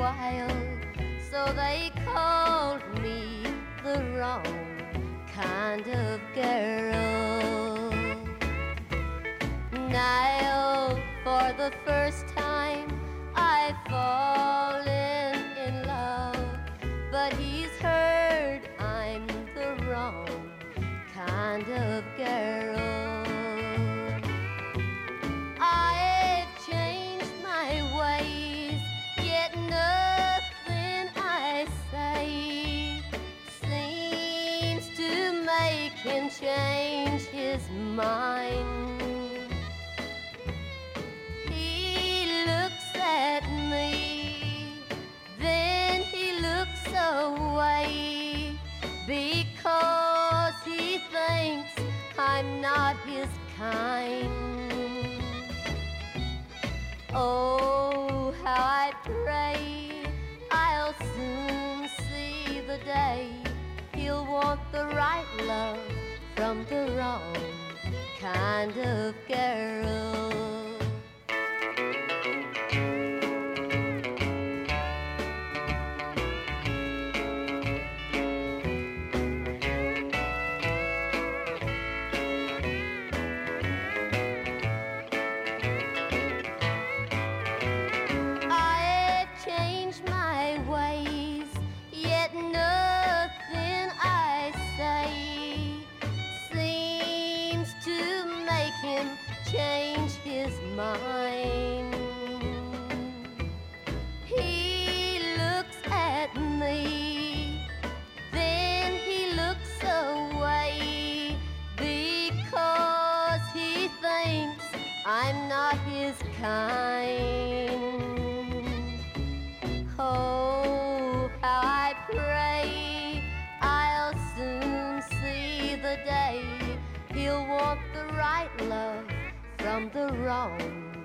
while, so they called me the wrong kind of girl. Now, for the first time, I've fallen in love, but he's heard I'm the wrong kind of girl. I've changed my ways, yet nothing I say seems to make him change his mind. He looks at me, then he looks away, because he thinks I'm not his kind. Oh, how I pray I'll soon see the day he'll want the right love from the wrong kind of girl. Ways, yet nothing I say seems to make him change his mind. He looks at me, then he looks away, because he thinks I'm not his kind. Oh, how I pray I'll soon see the day he'll want the right love from the wrong